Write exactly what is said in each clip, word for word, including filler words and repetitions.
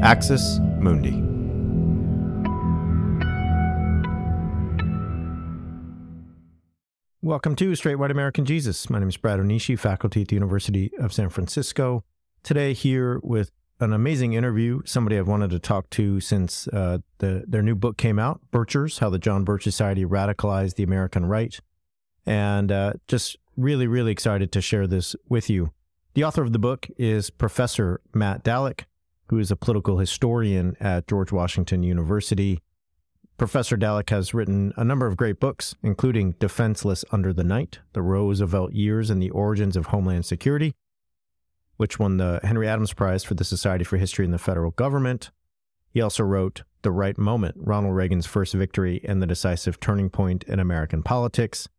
Axis Mundi. Welcome to Straight White American Jesus. My name is Brad Onishi, faculty at the University of San Francisco. Today here with an amazing interview, somebody I've wanted to talk to since uh, the, their new book came out, Birchers, How the John Birch Society Radicalized the American Right. And uh, just really, really excited to share this with you. The author of the book is Professor Matt Dallek, who is a political historian at George Washington University. Professor Dallek has written a number of great books, including Defenseless Under the Night, The Roosevelt Years and the Origins of Homeland Security, which won the Henry Adams Prize for the Society for History and the Federal Government. He also wrote The Right Moment, Ronald Reagan's First Victory and the Decisive Turning Point in American Politics,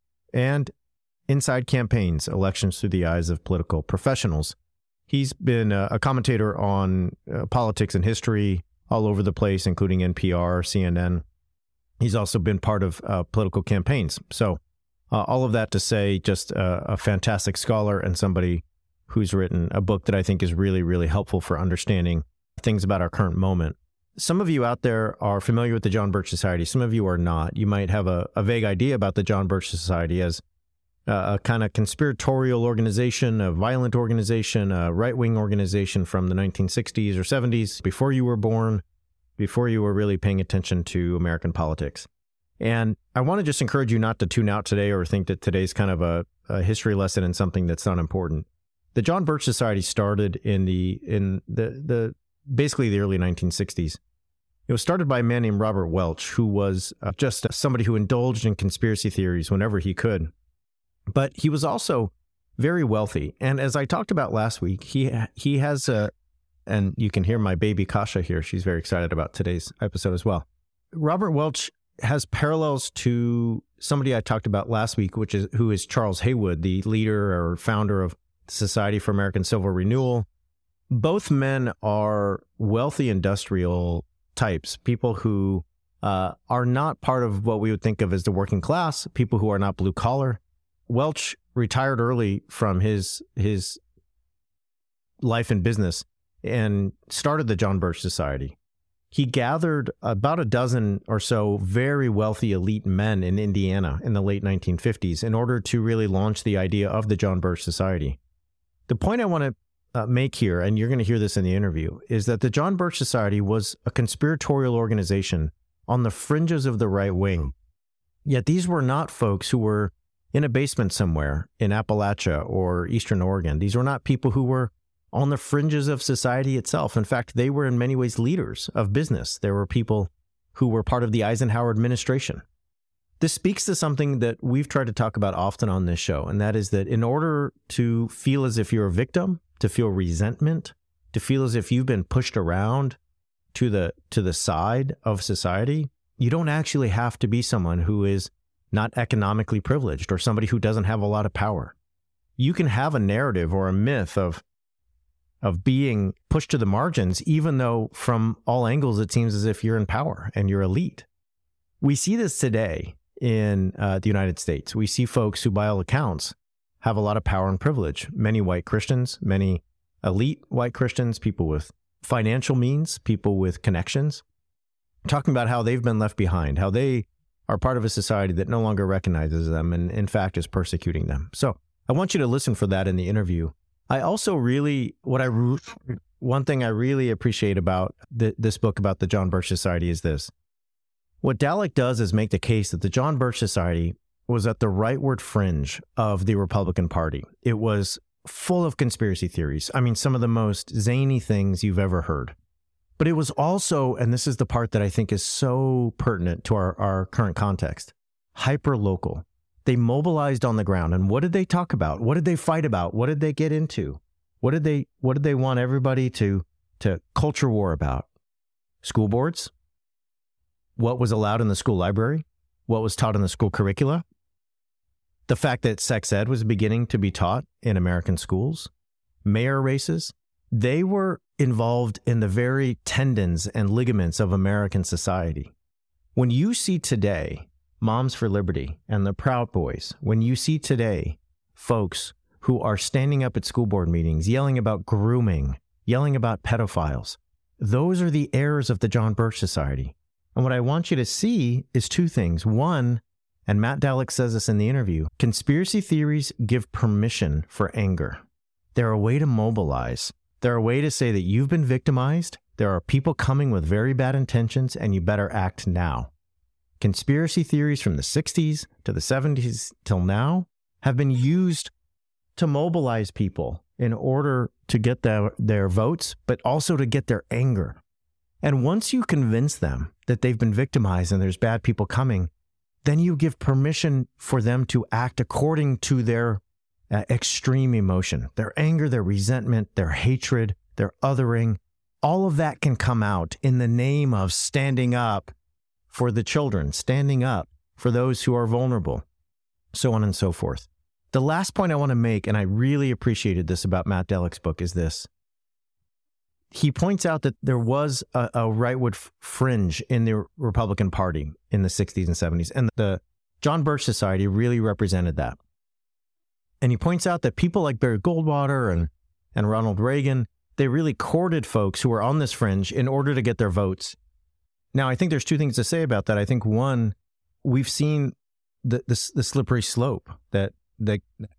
and Inside Campaigns, Elections Through the Eyes of Political Professionals. He's been a, a commentator on uh, politics and history all over the place, including N P R, C N N. He's also been part of uh, political campaigns. So uh, all of that to say, just a, a fantastic scholar and somebody who's written a book that I think is really, really helpful for understanding things about our current moment. Some of you out there are familiar with the John Birch Society. Some of you are not. You might have a, a vague idea about the John Birch Society as a, a kind of conspiratorial organization, a violent organization, a right-wing organization from the nineteen sixties or seventies, before you were born, before you were really paying attention to American politics. And I want to just encourage you not to tune out today or think that today's kind of a, a history lesson in something that's not important. The John Birch Society started in the in the the basically the early nineteen sixties. It was started by a man named Robert Welch, who was uh, just somebody who indulged in conspiracy theories whenever he could. But he was also very wealthy. And as I talked about last week, he he has a, and you can hear my baby Kasha here. She's very excited about today's episode as well. Robert Welch has parallels to somebody I talked about last week, which is who is Charles Haywood, the leader or founder of the Society for American Civil Renewal. Both men are wealthy industrial types, people who uh, are not part of what we would think of as the working class, people who are not blue collar. Welch retired early from his his life in business and started the John Birch Society. He gathered about a dozen or so very wealthy elite men in Indiana in the late nineteen fifties in order to really launch the idea of the John Birch Society. The point I want to uh, make here, and you're going to hear this in the interview, is that the John Birch Society was a conspiratorial organization on the fringes of the right wing. Yet these were not folks who were in a basement somewhere in Appalachia or Eastern Oregon. These were not people who were on the fringes of society itself. In fact, they were in many ways leaders of business. There were people who were part of the Eisenhower administration. This speaks to something that we've tried to talk about often on this show, and that is that in order to feel as if you're a victim, to feel resentment, to feel as if you've been pushed around to the to the side of society, you don't actually have to be someone who is not economically privileged or somebody who doesn't have a lot of power. You can have a narrative or a myth of of being pushed to the margins, even though from all angles it seems as if you're in power and you're elite. We see this today in uh, the United States. We see folks who, by all accounts, have a lot of power and privilege. Many white Christians, many elite white Christians, people with financial means, people with connections, talking about how they've been left behind, how they are part of a society that no longer recognizes them and, in fact, is persecuting them. So I want you to listen for that in the interview. I also really, what I, one thing I really appreciate about the, this book about the John Birch Society is this. What Dallek does is make the case that the John Birch Society was at the rightward fringe of the Republican Party. It was full of conspiracy theories. I mean, some of the most zany things you've ever heard. But it was also, and this is the part that I think is so pertinent to our, our current context, hyper-local. They mobilized on the ground. And what did they talk about? What did they fight about? What did they get into? What did they what did they want everybody to, to culture war about? School boards? What was allowed in the school library? What was taught in the school curricula? The fact that sex ed was beginning to be taught in American schools? Mayor races? They were involved in the very tendons and ligaments of American society. When you see today Moms for Liberty and the Proud Boys, when you see today folks who are standing up at school board meetings, yelling about grooming, yelling about pedophiles, those are the heirs of the John Birch Society. And what I want you to see is two things. One, and Matt Dallek says this in the interview, conspiracy theories give permission for anger. They're a way to mobilize. They're a way to say that you've been victimized. There are people coming with very bad intentions, and you better act now. Conspiracy theories from the sixties to the seventies till now have been used to mobilize people in order to get their, their votes, but also to get their anger. And once you convince them that they've been victimized and there's bad people coming, then you give permission for them to act according to their uh, extreme emotion, their anger, their resentment, their hatred, their othering. All of that can come out in the name of standing up for the children, standing up for those who are vulnerable, so on and so forth. The last point I want to make, and I really appreciated this about Matt Dallek's book, is this. He points out that there was a, a rightward fringe in the Republican Party in the sixties and seventies, and the John Birch Society really represented that. And he points out that people like Barry Goldwater and, and Ronald Reagan, they really courted folks who were on this fringe in order to get their votes. Now, I think there's two things to say about that. I think, one, we've seen the, the, the slippery slope that, that,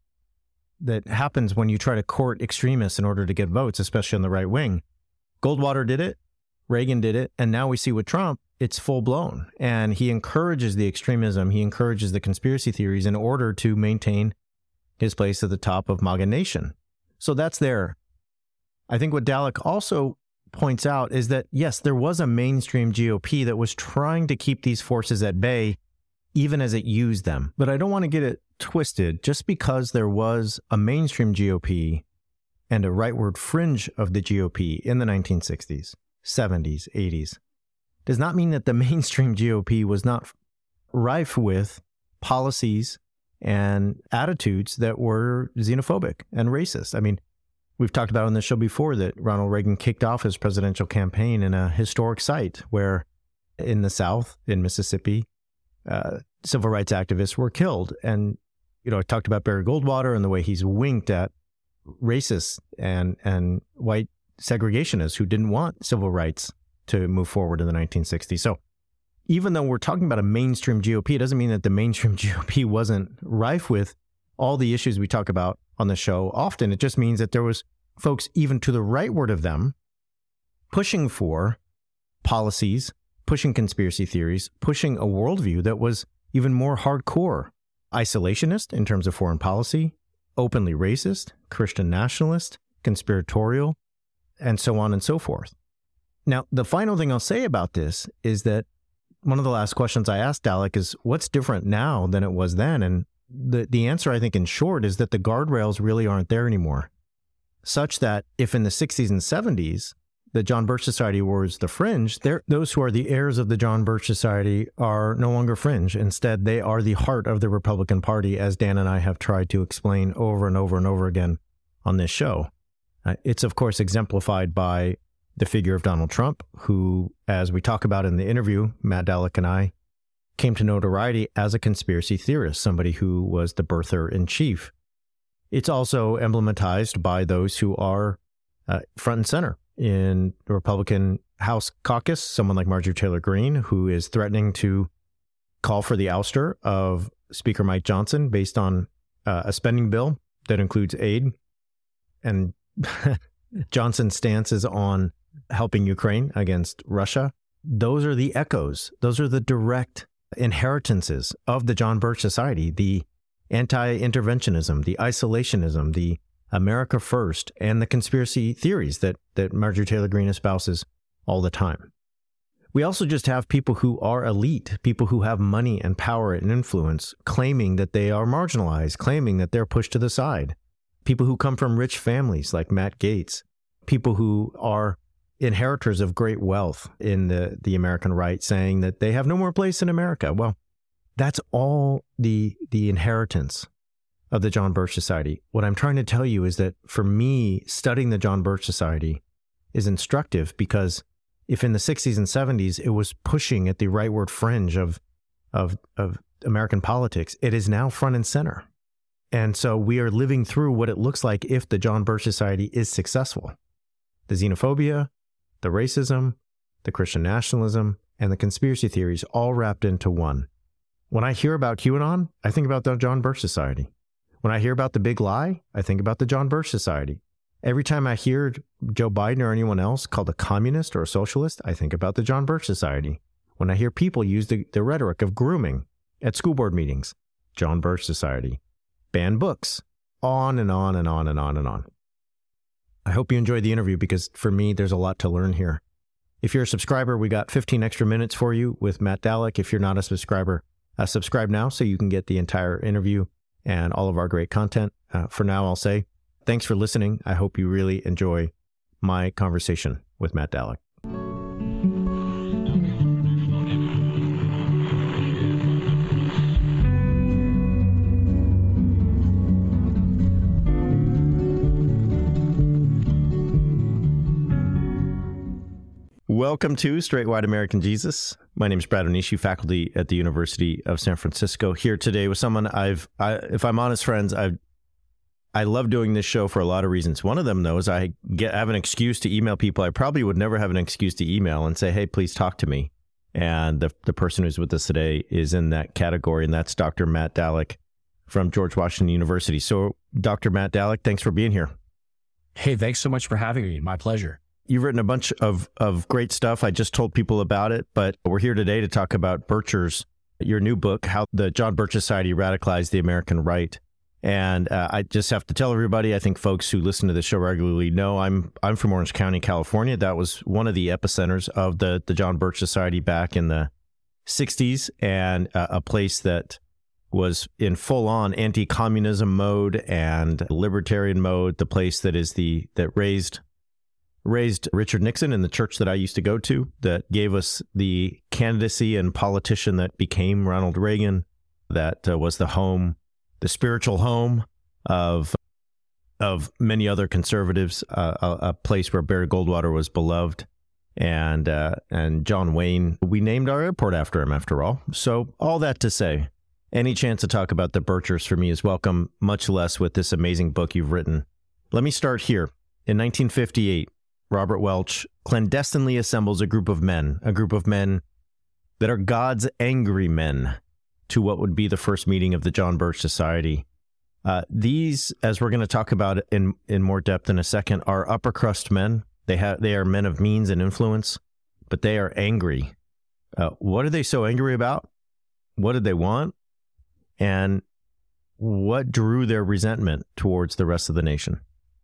that happens when you try to court extremists in order to get votes, especially on the right wing. Goldwater did it, Reagan did it, and now we see with Trump, it's full-blown. And he encourages the extremism, he encourages the conspiracy theories in order to maintain his place at the top of MAGA Nation. So that's there. I think what Dallek also points out is that, yes, there was a mainstream G O P that was trying to keep these forces at bay, even as it used them. But I don't want to get it twisted. Just because there was a mainstream G O P and a rightward fringe of the G O P in the nineteen sixties, seventies, eighties, does not mean that the mainstream G O P was not rife with policies and attitudes that were xenophobic and racist. I mean, we've talked about on the show before that Ronald Reagan kicked off his presidential campaign in a historic site where in the South, in Mississippi, uh, civil rights activists were killed. And, you know, I talked about Barry Goldwater and the way he's winked at racists and, and white segregationists who didn't want civil rights to move forward in the nineteen sixties. So even though we're talking about a mainstream G O P, it doesn't mean that the mainstream G O P wasn't rife with all the issues we talk about on the show often. It just means that there was folks even to the rightward of them pushing for policies, pushing conspiracy theories, pushing a worldview that was even more hardcore, isolationist in terms of foreign policy, openly racist, Christian nationalist, conspiratorial, and so on and so forth. Now, the final thing I'll say about this is that one of the last questions I asked Dallek is, what's different now than it was then? And the, the answer, I think, in short, is that the guardrails really aren't there anymore. Such that if in the sixties and seventies, the John Birch Society was the fringe, those who are the heirs of the John Birch Society are no longer fringe. Instead, they are the heart of the Republican Party, as Dan and I have tried to explain over and over and over again on this show. Uh, it's, of course, exemplified by the figure of Donald Trump, who, as we talk about in the interview, Matt Dallek and I, came to notoriety as a conspiracy theorist, somebody who was the birther in chief. It's also emblematized by those who are uh, front and center in the Republican House caucus, someone like Marjorie Taylor Greene, who is threatening to call for the ouster of Speaker Mike Johnson based on uh, a spending bill that includes aid. And Johnson's stance is on helping Ukraine against Russia. Those are the echoes. Those are the direct inheritances of the John Birch Society, the anti-interventionism, the isolationism, the America First, and the conspiracy theories that, that Marjorie Taylor Greene espouses all the time. We also just have people who are elite, people who have money and power and influence, claiming that they are marginalized, claiming that they're pushed to the side. People who come from rich families like Matt Gaetz, people who are inheritors of great wealth in the, the American right, saying that they have no more place in America. Well, that's all the the inheritance of the John Birch Society. What I'm trying to tell you is that for me, studying the John Birch Society is instructive, because if in the sixties and seventies it was pushing at the rightward fringe of, of, of American politics, it is now front and center. And so we are living through what it looks like if the John Birch Society is successful. The xenophobia, the racism, the Christian nationalism, and the conspiracy theories all wrapped into one. When I hear about QAnon, I think about the John Birch Society. When I hear about the big lie, I think about the John Birch Society. Every time I hear Joe Biden or anyone else called a communist or a socialist, I think about the John Birch Society. When I hear people use the, the rhetoric of grooming at school board meetings, John Birch Society. Ban books, on and on and on and on and on. I hope you enjoyed the interview because for me, there's a lot to learn here. If you're a subscriber, we got fifteen extra minutes for you with Matt Dallek. If you're not a subscriber, uh, subscribe now so you can get the entire interview and all of our great content. Uh, for now, I'll say thanks for listening. I hope you really enjoy my conversation with Matt Dallek. Welcome to Straight White American Jesus. My name is Brad Onishi, faculty at the University of San Francisco. Here today with someone I've, I, if I'm honest, friends, I've, I love doing this show for a lot of reasons. One of them, though, is I get I have an excuse to email people. I probably would never have an excuse to email and say, "Hey, please talk to me." And the the person who's with us today is in that category, and that's Doctor Matt Dallek from George Washington University. So, Doctor Matt Dallek, thanks for being here. Hey, thanks so much for having me. My pleasure. You've written a bunch of, of great stuff. I just told people about it, but we're here today to talk about Birchers, your new book, How the John Birch Society Radicalized the American Right. And uh, I just have to tell everybody, I think folks who listen to the show regularly know I'm I'm from Orange County, California. That was one of the epicenters of the, the John Birch Society back in the sixties, and uh, a place that was in full-on anti-communism mode and libertarian mode, the place that is the that raised raised Richard Nixon in the church that I used to go to, that gave us the candidacy and politician that became Ronald Reagan, that uh, was the home, the spiritual home of of many other conservatives, uh, a, a place where Barry Goldwater was beloved, and uh, and John Wayne. We named our airport after him, after all. So all that to say, any chance to talk about the Birchers for me is welcome, much less with this amazing book you've written. Let me start here. In nineteen fifty-eight, Robert Welch clandestinely assembles a group of men, a group of men that are God's angry men, to what would be the first meeting of the John Birch Society. Uh, these, as we're going to talk about in, in more depth in a second, are upper crust men. They have they are men of means and influence, but they are angry. Uh, what are they so angry about? What did they want? And what drew their resentment towards the rest of the nation?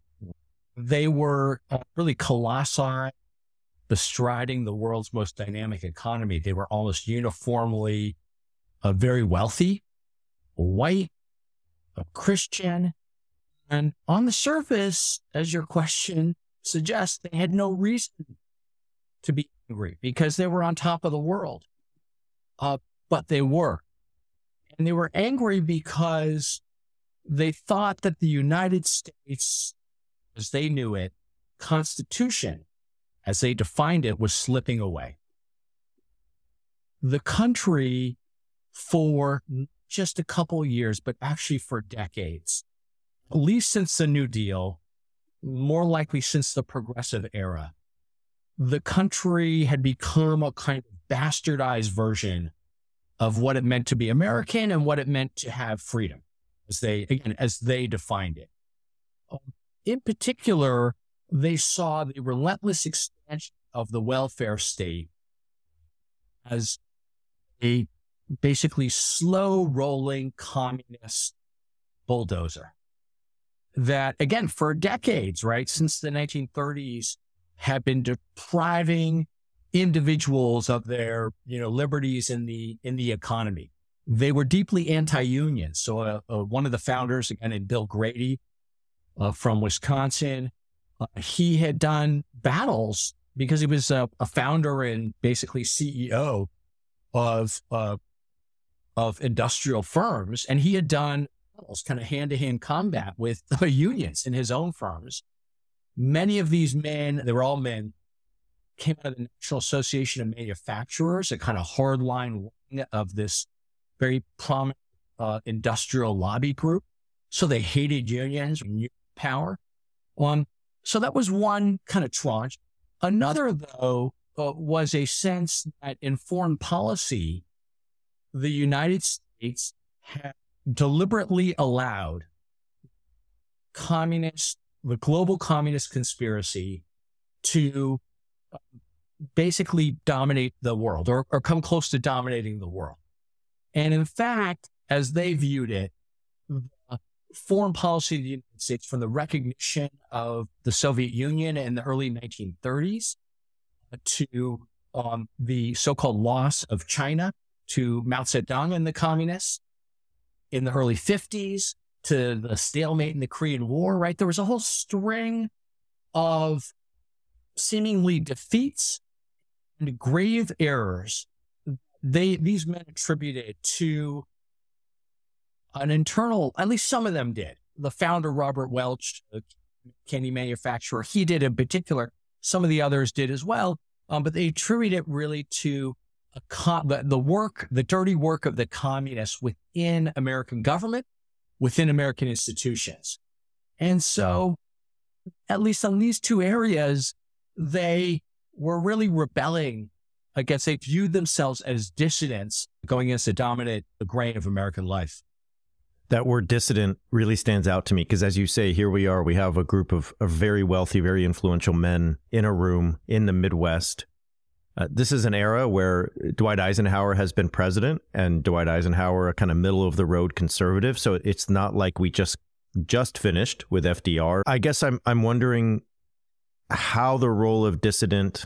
They were really colossi bestriding the world's most dynamic economy. They were almost uniformly uh, very wealthy, white, a Christian, and on the surface, as your question suggests, they had no reason to be angry because they were on top of the world. Uh, but they were. And they were angry because they thought that the United States, as they knew it, Constitution, as they defined it, was slipping away. The country, for just a couple years, but actually for decades, at least since the New Deal, more likely since the Progressive era, the country had become a kind of bastardized version of what it meant to be American and what it meant to have freedom, as they, again, as they defined it. In particular, they saw the relentless expansion of the welfare state as a basically slow-rolling communist bulldozer that, again, for decades, right, since the nineteen thirties, had been depriving individuals of their, you know, liberties in the in the economy. They were deeply anti-union. So uh, uh, one of the founders, again, Bill Grady, Uh, from Wisconsin. Uh, he had done battles because he was a, a founder and basically C E O of uh, of industrial firms, and he had done battles, kind of hand-to-hand combat with uh, unions in his own firms. Many of these men, they were all men, came out of the National Association of Manufacturers, a kind of hardline wing of this very prominent uh, industrial lobby group. So they hated unions and union power. Um, so that was one kind of tranche. Another, though, uh, was a sense that in foreign policy, the United States had deliberately allowed communist, the global communist conspiracy to basically dominate the world or, or come close to dominating the world. And in fact, as they viewed it, the foreign policy of the United States, from the recognition of the Soviet Union in the early nineteen thirties to um, the so-called loss of China to Mao Zedong and the communists in the early fifties, to the stalemate in the Korean War, right? There was a whole string of seemingly defeats and grave errors they these men attributed to an internal, at least some of them did. The founder, Robert Welch, a candy manufacturer, he did in particular. Some of the others did as well, um, but they attribute it really to a com- the, the work, the dirty work of the communists within American government, within American institutions. And so, at least on these two areas, they were really rebelling against, they viewed themselves as dissidents going against the dominant grain of American life. That word dissident really stands out to me because, as you say, here we are. We have a group of, of very wealthy, very influential men in a room in the Midwest. Uh, this is an era where Dwight Eisenhower has been president, and Dwight Eisenhower, a kind of middle of the road conservative. So it's not like we just just finished with F D R. I guess I'm I'm wondering how the role of dissident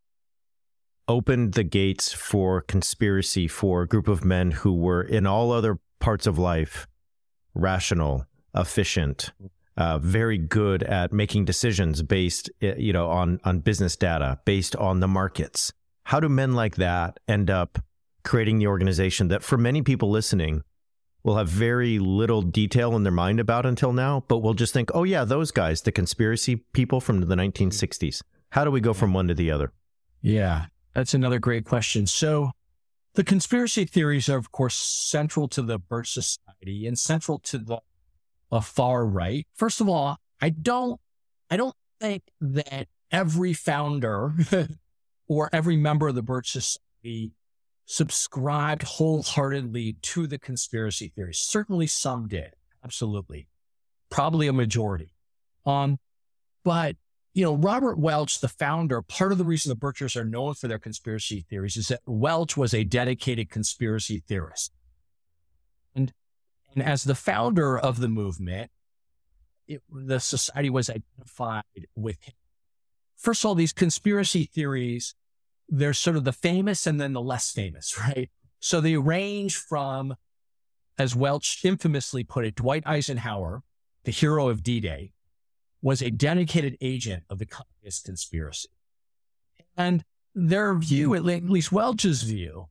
opened the gates for conspiracy for a group of men who were in all other parts of life rational, efficient, uh, very good at making decisions based, you know, on, on business data, based on the markets. How do men like that end up creating the organization that, for many people listening, will have very little detail in their mind about until now, but will just think, oh yeah, those guys, the conspiracy people from the nineteen sixties. How do we go from one to the other? Yeah, that's another great question. So the conspiracy theories are, of course, central to the Birch Society and central to the uh, far right. First of all, I don't, I don't think that every founder or every member of the Birch Society subscribed wholeheartedly to the conspiracy theories. Certainly some did. Absolutely. Probably a majority. Um, but, you know, Robert Welch, the founder, part of the reason the Birchers are known for their conspiracy theories is that Welch was a dedicated conspiracy theorist. And, and as the founder of the movement, it, the society was identified with him. First of all, these conspiracy theories, there's sort of the famous and then the less famous, right? So they range from, as Welch infamously put it, Dwight Eisenhower, the hero of D-Day, was a dedicated agent of the communist conspiracy. And their view, at least Welch's view,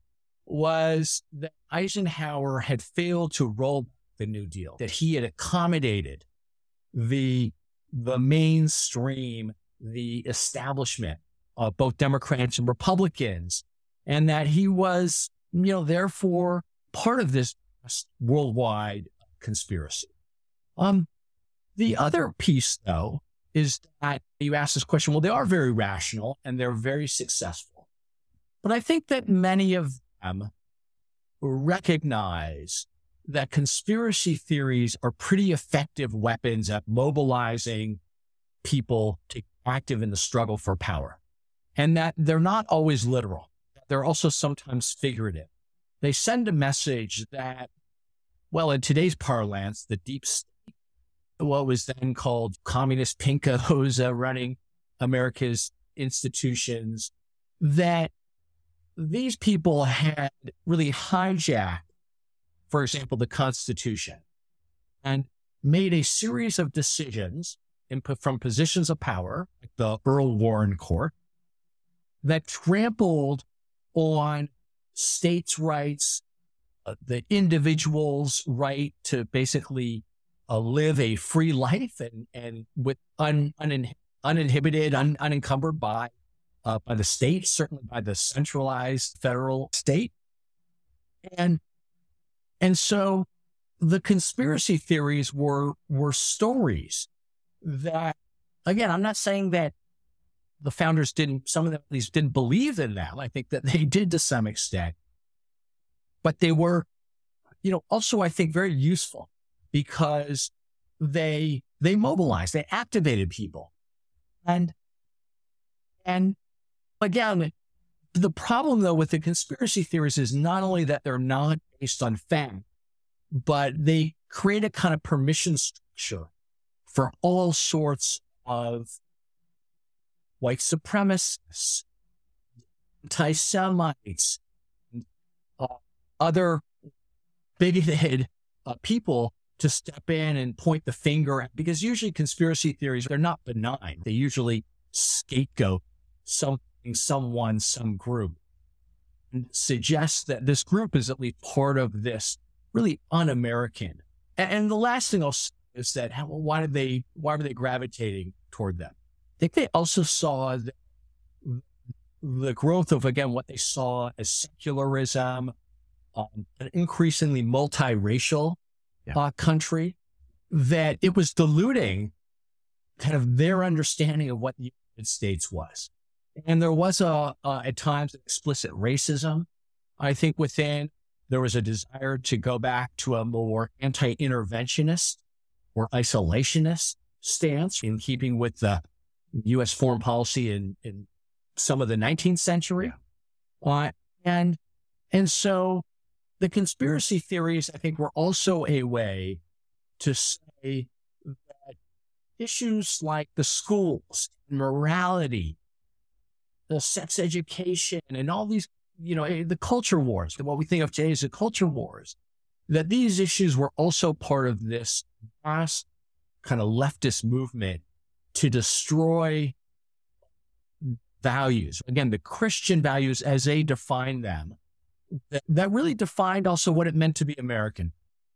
was that Eisenhower had failed to roll back the New Deal, that he had accommodated the, the mainstream, the establishment of both Democrats and Republicans, and that he was, you know, therefore part of this worldwide conspiracy. Um, The other piece, though, is that you ask this question, well, they are very rational and they're very successful. But I think that many of them recognize that conspiracy theories are pretty effective weapons at mobilizing people to be active in the struggle for power, and that they're not always literal. They're also sometimes figurative. They send a message that, well, in today's parlance, the deep state, what was then called communist pinkos uh, running America's institutions, that these people had really hijacked, for example, the Constitution, and made a series of decisions in, from positions of power, like the Earl Warren Court, that trampled on states' rights, uh, the individual's right to basically Uh, live a free life and, and with un, un, uninhibited, un, unencumbered by, uh, by the state, certainly by the centralized federal state. And, and so the conspiracy theories were, were stories that, again, I'm not saying that the founders didn't, some of them at least didn't believe in them. I think that they did to some extent. But they were, you know, also, I think, very useful because they they mobilized, they activated people. And, and again, the problem, though, with the conspiracy theories is not only that they're not based on fact, but they create a kind of permission structure for all sorts of white supremacists, anti-Semites, uh, other bigoted uh, people to step in and point the finger at, because usually conspiracy theories, they're not benign. They usually scapegoat something, someone, some group, and suggest that this group is at least part of this really un-American. And, and the last thing I'll say is that how, why did they, why were they gravitating toward them? I think they also saw the, the growth of, again, what they saw as secularism, um, an increasingly multiracial yeah. uh, country, that it was diluting kind of their understanding of what the United States was. And there was, a, uh, at times, explicit racism. I think within, there was a desire to go back to a more anti-interventionist or isolationist stance in keeping with the U S foreign policy in, in some of the nineteenth century. Yeah. Uh, and, and so the conspiracy theories, I think, were also a way to say that issues like the schools, morality, the sex education, and all these, you know, the culture wars, what we think of today as the culture wars, that these issues were also part of this vast kind of leftist movement to destroy values. Again, the Christian values as they define them, that, that really defined also what it meant to be American.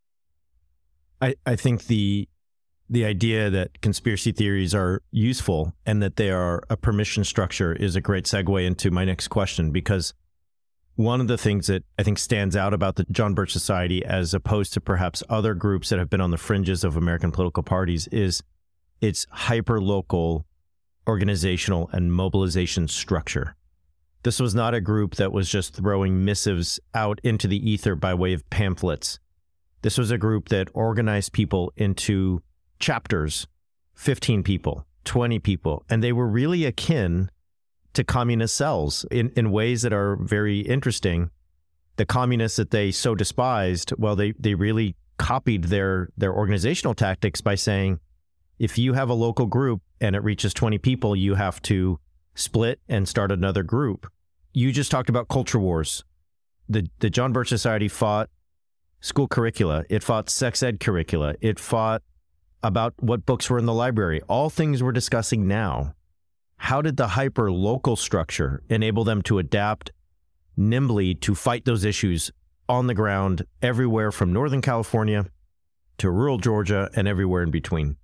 I, I think the the idea that conspiracy theories are useful and that they are a permission structure is a great segue into my next question, because one of the things that I think stands out about the John Birch Society, as opposed to perhaps other groups that have been on the fringes of American political parties, is its hyper-local organizational and mobilization structure. This was not a group that was just throwing missives out into the ether by way of pamphlets. This was a group that organized people into chapters, fifteen people, twenty people, and they were really akin to communist cells in, in ways that are very interesting. The communists that they so despised, well, they, they really copied their, their organizational tactics by saying, if you have a local group and it reaches twenty people, you have to split and start another group. You just talked about culture wars. The, the John Birch Society fought school curricula. It fought sex ed curricula. It fought about what books were in the library. All things we're discussing now. How did the hyper-local structure enable them to adapt nimbly to fight those issues on the ground everywhere from Northern California to rural Georgia and everywhere in between?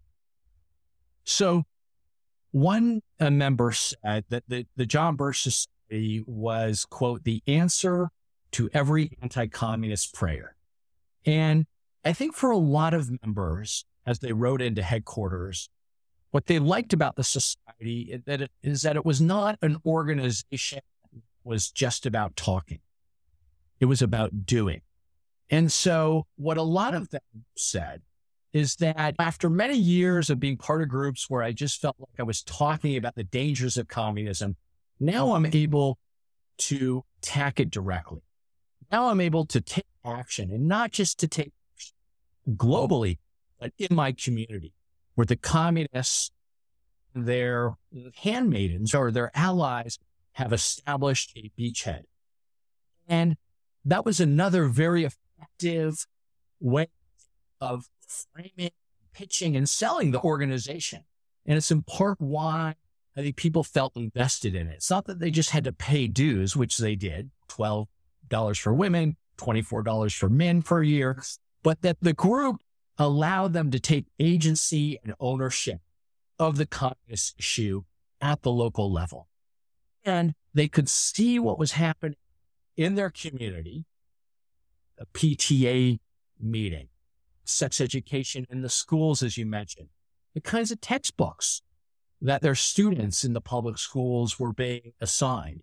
So one uh, member said that the, the John Birch Society was, quote, the answer to every anti-communist prayer. And I think for a lot of members, as they wrote into headquarters, what they liked about the society is that it, is that it was not an organization that was just about talking. It was about doing. And so what a lot of them said is that after many years of being part of groups where I just felt like I was talking about the dangers of communism, now I'm able to attack it directly. Now I'm able to take action, and not just to take action globally, but in my community, where the communists, their handmaidens or their allies, have established a beachhead. And that was another very effective way of framing, pitching, and selling the organization. And it's in part why I think people felt invested in it. It's not that they just had to pay dues, which they did, twelve dollars for women, twenty-four dollars for men per year, but that the group allowed them to take agency and ownership of the communist issue at the local level. And they could see what was happening in their community, a P T A meeting, sex education in the schools, as you mentioned, the kinds of textbooks that their students in the public schools were being assigned.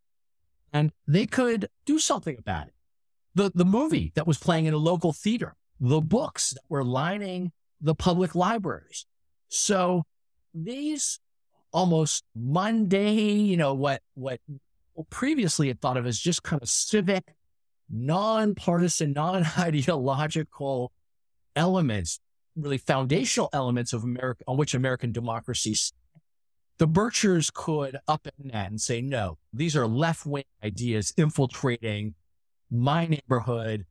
And they could do something about it. The, the movie that was playing in a local theater, the books that were lining the public libraries. So these almost mundane, you know, what, what previously had thought of as just kind of civic, non-partisan, non-ideological elements, really foundational elements of America on which American democracy, the Birchers could upend that and say, no, these are left-wing ideas infiltrating my neighborhood,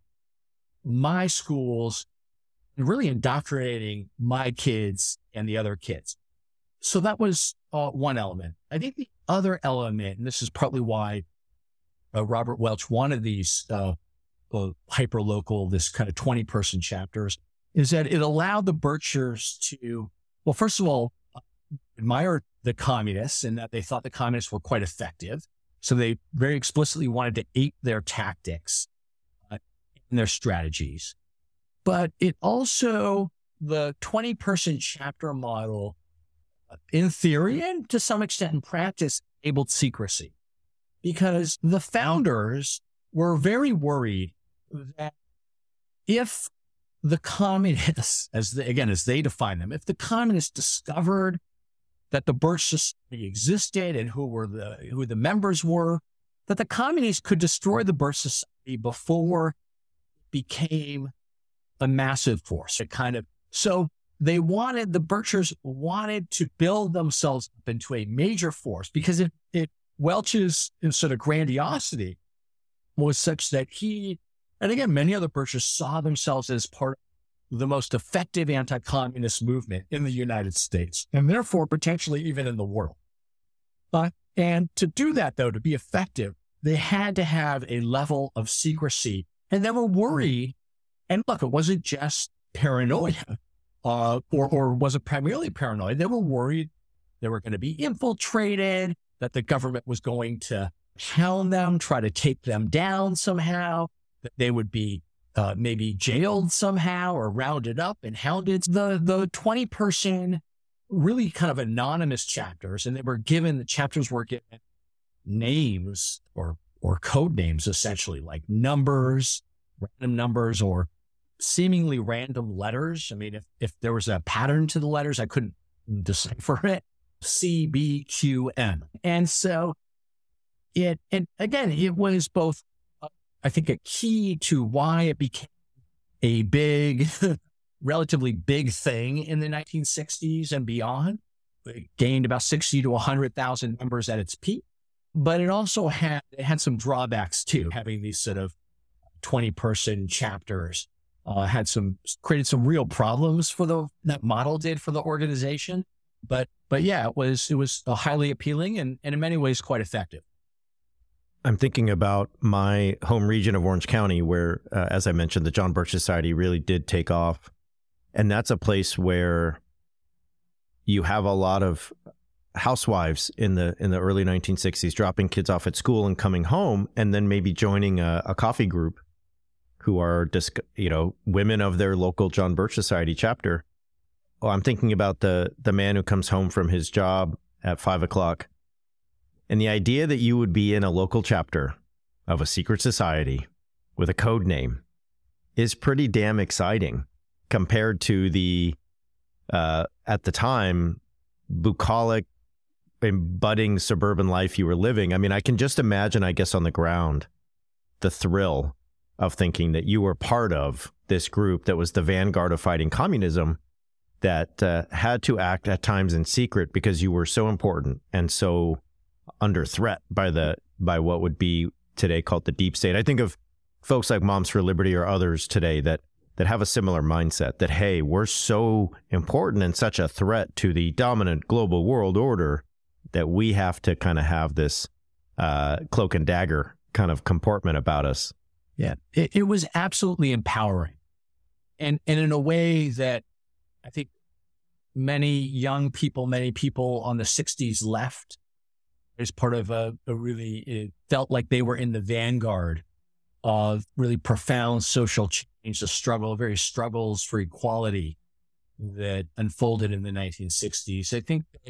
my schools, and really indoctrinating my kids and the other kids. So that was uh, one element. I think the other element, and this is partly why uh, Robert Welch wanted these uh, uh, hyper-local, this kind of twenty-person chapters, is that it allowed the Birchers to, well, first of all, admire the communists and that they thought the communists were quite effective. So they very explicitly wanted to ape their tactics uh, and their strategies. But it also, the twenty-person chapter model, in theory and to some extent in practice, enabled secrecy. Because the founders were very worried that if the communists, as they, again, as they define them, if the communists discovered that the Birch Society existed and who were the who the members were, that the communists could destroy the Birch Society before it became a massive force. It kind of so they wanted the Birchers wanted to build themselves up into a major force because it, it Welch's sort of grandiosity was such that he, and again, many other Birchers saw themselves as part of the most effective anti-communist movement in the United States, and therefore potentially even in the world. But, and to do that, though, to be effective, they had to have a level of secrecy. And they were worried, and look, it wasn't just paranoia, uh, or, or was it primarily paranoia? They were worried they were going to be infiltrated, that the government was going to hound them, try to take them down somehow, that they would be uh, maybe jailed somehow or rounded up and hounded. The the twenty-person, really kind of anonymous chapters, and they were given, the chapters were given names or or code names, essentially, like numbers, random numbers, or seemingly random letters. I mean, if, if there was a pattern to the letters, I couldn't decipher it. C, B, Q, M. And so it, and again, it was both, uh, I think, a key to why it became a big, relatively big thing in the nineteen sixties and beyond. It gained about sixty to one hundred thousand members at its peak. But it also had, it had some drawbacks too, having these sort of twenty-person chapters. Uh, had some, created some real problems for the, that model did for the organization. But, but yeah, it was, it was a highly appealing and, and in many ways quite effective. I'm thinking about my home region of Orange County where, uh, as I mentioned, the John Birch Society really did take off. And that's a place where you have a lot of housewives in the in the early nineteen sixties dropping kids off at school and coming home and then maybe joining a, a coffee group who are, you know, women of their local John Birch Society chapter. Oh, I'm thinking about the the man who comes home from his job at five o'clock. And the idea that you would be in a local chapter of a secret society with a code name is pretty damn exciting compared to the, uh, at the time, bucolic and budding suburban life you were living. I mean, I can just imagine, I guess, on the ground, the thrill of thinking that you were part of this group that was the vanguard of fighting communism, that uh, had to act at times in secret because you were so important and so under threat by the by what would be today called the deep state. I think of folks like Moms for Liberty or others today that that have a similar mindset that, hey, we're so important and such a threat to the dominant global world order that we have to kind of have this uh, cloak and dagger kind of comportment about us. Yeah, it, it was absolutely empowering. And, and in a way that I think many young people, many people on the sixties left as part of a, a really, it felt like they were in the vanguard of really profound social change, the struggle, various struggles for equality that unfolded in the nineteen sixties. I think that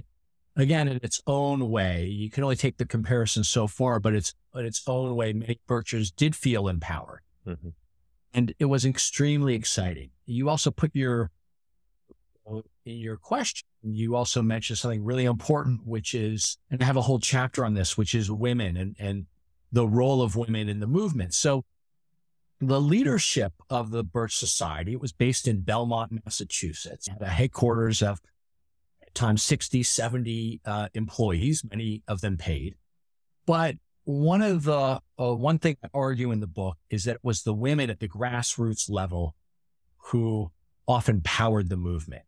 again, in its own way, you can only take the comparison so far, but it's in its own way, many Birchers did feel empowered. Mm-hmm. And it was extremely exciting. You also put your, in your question, you also mentioned something really important, which is, and I have a whole chapter on this, which is women and, and the role of women in the movement. So the leadership of the Birch Society, it was based in Belmont, Massachusetts, it had a headquarters of at times sixty, seventy uh, employees, many of them paid. But one of the, uh, one thing I argue in the book is that it was the women at the grassroots level who often powered the movement,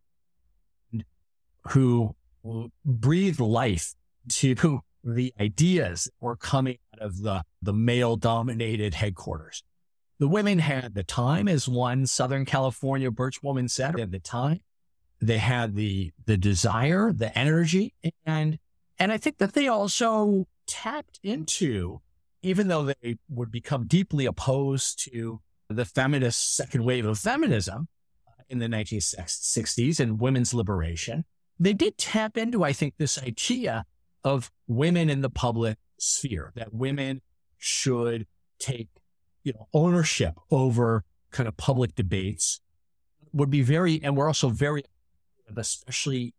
who breathed life to the ideas that were coming out of the, the male-dominated headquarters. The women had the time, as one Southern California Birch woman said, at the time. They had the the desire, the energy, and and I think that they also tapped into, even though they would become deeply opposed to the feminist second wave of feminism in the nineteen sixties and women's liberation, they did tap into, I think, this idea of women in the public sphere, that women should take, you know, ownership over kind of public debates, would be very, and we're also very, especially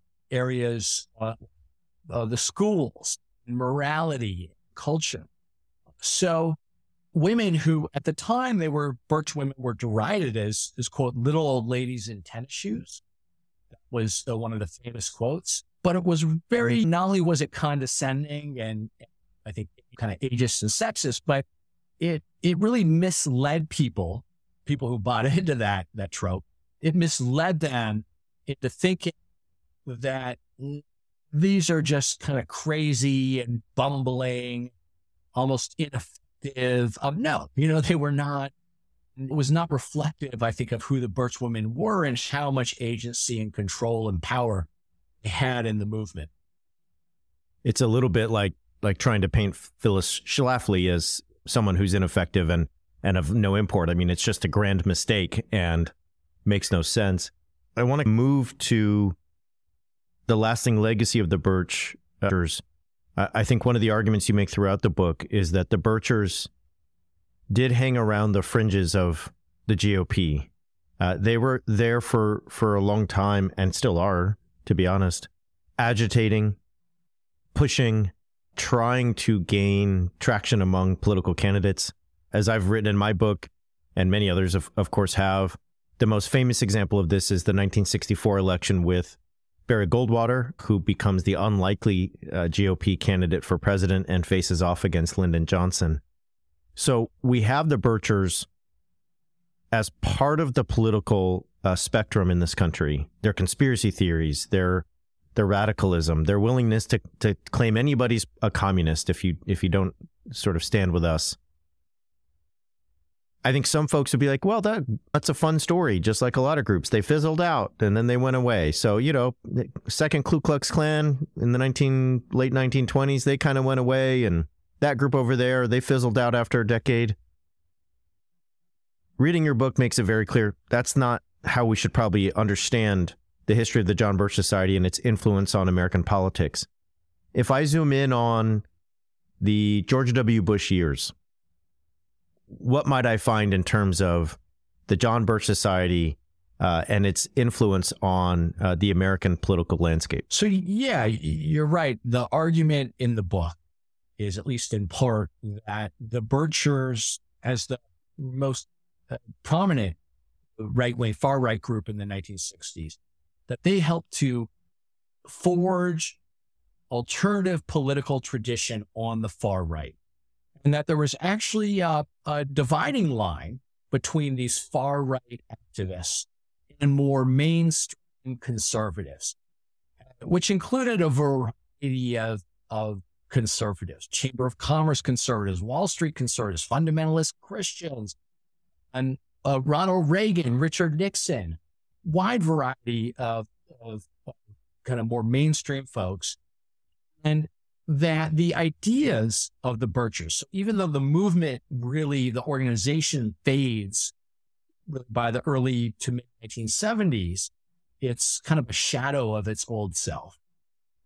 areas, uh, uh, the schools, morality, culture. So women who at the time they were, Birch women were derided as, as quote, little old ladies in tennis shoes. That was uh, one of the famous quotes, but it was very, not only was it condescending and I think kind of ageist and sexist, but it, it really misled people, people who bought into that, that trope. It misled them into thinking that these are just kind of crazy and bumbling, almost ineffective. Um, no, you know, they were not, it was not reflective, I think, of who the Birch women were and how much agency and control and power they had in the movement. It's a little bit like, like trying to paint Phyllis Schlafly as someone who's ineffective and, and of no import. I mean, it's just a grand mistake and makes no sense. I want to move to the lasting legacy of the Birchers. I think one of the arguments you make throughout the book is that the Birchers did hang around the fringes of the G O P. Uh, they were there for, for a long time and still are, to be honest, agitating, pushing, trying to gain traction among political candidates. As I've written in my book, and many others, of, of course, have, the most famous example of this is the nineteen sixty-four election with Barry Goldwater, who becomes the unlikely uh, G O P candidate for president and faces off against Lyndon Johnson. So we have the Birchers as part of the political uh, spectrum in this country. Their conspiracy theories, their their radicalism, their willingness to to claim anybody's a communist if you if you don't sort of stand with us. I think some folks would be like, well, that that's a fun story, just like a lot of groups. They fizzled out and then they went away. So, you know, second Ku Klux Klan in the nineteen late nineteen twenties, they kind of went away. And that group over there, they fizzled out after a decade. Reading your book makes it very clear that's not how we should probably understand the history of the John Birch Society and its influence on American politics. If I zoom in on the George W. Bush years, what might I find in terms of the John Birch Society uh, and its influence on uh, the American political landscape? So, yeah, you're right. The argument in the book is, at least in part, that the Birchers, as the most uh, prominent right-wing, far-right group in the nineteen sixties, that they helped to forge alternative political tradition on the far right. And that there was actually a, a dividing line between these far-right activists and more mainstream conservatives, which included a variety of, of conservatives, Chamber of Commerce conservatives, Wall Street conservatives, fundamentalist Christians, and uh, Ronald Reagan, Richard Nixon, wide variety of, of, of kind of more mainstream folks. And that the ideas of the Birchers, so even though the movement really, the organization fades by the early to mid nineteen seventies, it's kind of a shadow of its old self.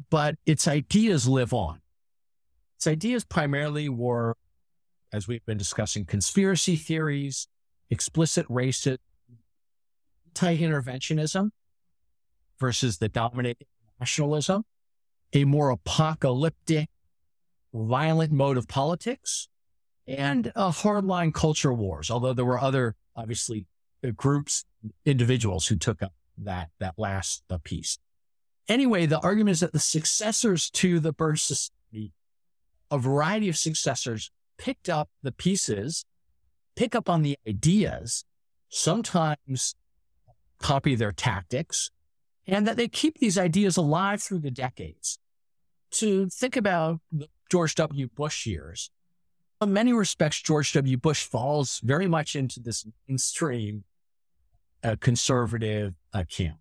but its ideas live on. Its ideas primarily were, as we've been discussing, conspiracy theories, explicit racism, anti-interventionism versus the dominant nationalism, a more apocalyptic, violent mode of politics, and a hardline culture wars, although there were other, obviously, groups, individuals who took up that, that last uh, piece. Anyway, the argument is that the successors to the Birch Society, a variety of successors, picked up the pieces, pick up on the ideas, sometimes copy their tactics, and that they keep these ideas alive through the decades. To think about the George W. Bush years, in many respects, George W. Bush falls very much into this mainstream uh, conservative uh, camp.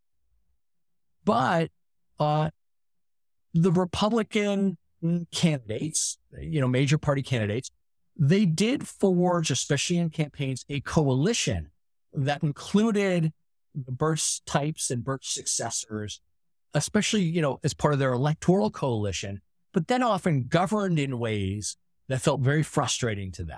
But uh, the Republican candidates, you know, major party candidates, they did forge, especially in campaigns, a coalition that included the Birch types and Birch successors, especially, you know, as part of their electoral coalition, but then often governed in ways that felt very frustrating to them.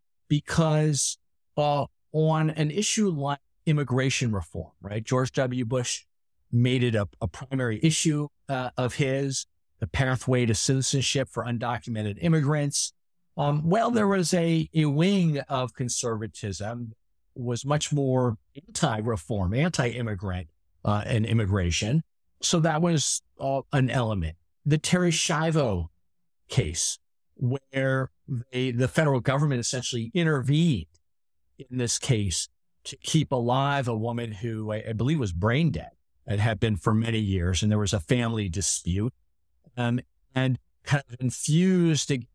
Because uh, on an issue like immigration reform, right, George W. Bush made it a, a primary issue uh, of his, the pathway to citizenship for undocumented immigrants. Um, well, there was a, a wing of conservatism, was much more anti-reform, anti-immigrant uh, and immigration. So that was uh, an element. The Terri Schiavo case, where they, the federal government essentially intervened in this case to keep alive a woman who I, I believe was brain dead and had been for many years, and there was a family dispute, um, and kind of infused a,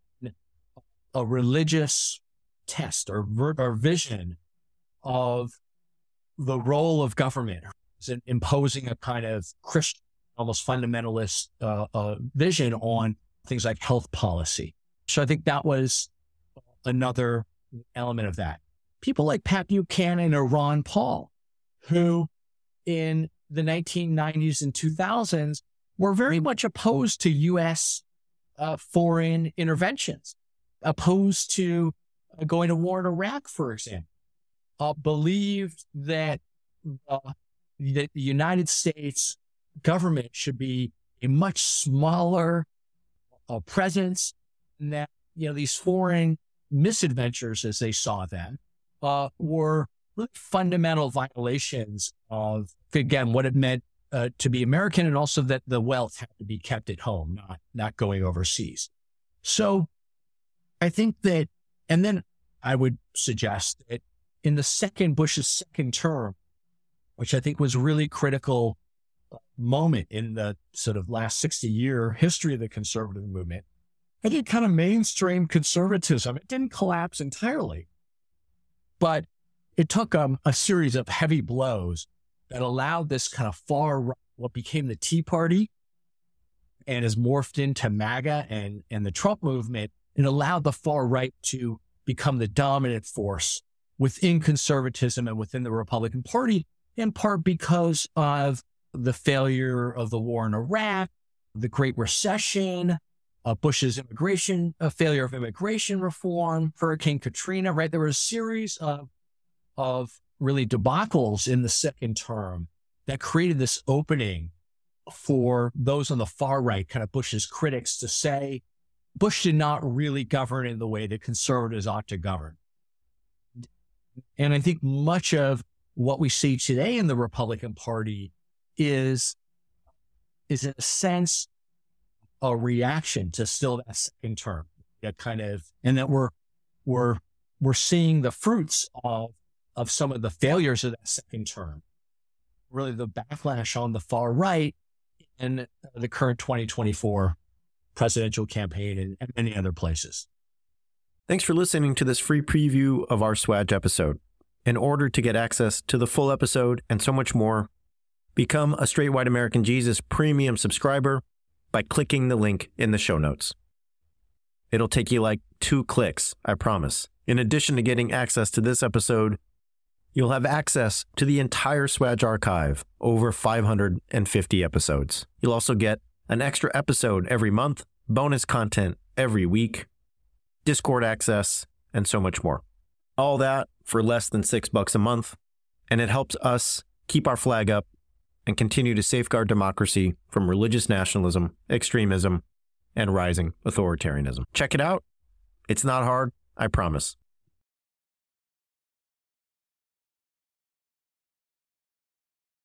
a religious test or, or vision of the role of government, imposing a kind of Christian, almost fundamentalist uh, uh, vision on things like health policy. So I think that was another element of that. People like Pat Buchanan or Ron Paul, who in the nineteen nineties and two thousands were very much opposed to U S uh, foreign interventions, opposed to uh, going to war in Iraq, for example, uh, believed that uh, the United States government should be a much smaller uh, presence, and that, you know, these foreign misadventures, as they saw them, uh, were really fundamental violations of, again, what it meant uh, to be American, and also that the wealth had to be kept at home, not, not going overseas. So I think that, and then I would suggest that in the second, Bush's second term, which I think was really critical moment in the sort of last sixty year history of the conservative movement, I think kind of mainstream conservatism, it didn't collapse entirely, but it took um, a series of heavy blows that allowed this kind of far right, what became the Tea Party and has morphed into MAGA and, and the Trump movement, and allowed the far right to become the dominant force within conservatism and within the Republican Party, in part because of the failure of the war in Iraq, the Great Recession, uh, Bush's immigration, a failure of immigration reform, Hurricane Katrina, right? There were a series of, of really debacles in the second term that created this opening for those on the far right, kind of Bush's critics, to say Bush did not really govern in the way that conservatives ought to govern. And I think much of what we see today in the Republican Party is, is in a sense, a reaction to still that second term, that kind of, and that we're, we're, we're seeing the fruits of, of some of the failures of that second term, really the backlash on the far right in the current twenty twenty-four presidential campaign and, and many other places. Thanks for listening to this free preview of our Swag episode. In order to get access to the full episode and so much more, become a Straight White American Jesus premium subscriber by clicking the link in the show notes. It'll take you like two clicks, I promise. In addition to getting access to this episode, you'll have access to the entire Swag archive, over five hundred fifty episodes. You'll also get an extra episode every month, bonus content every week, Discord access, and so much more. All that for less than six bucks a month, and it helps us keep our flag up and continue to safeguard democracy from religious nationalism, extremism, and rising authoritarianism. Check it out. It's not hard, I promise.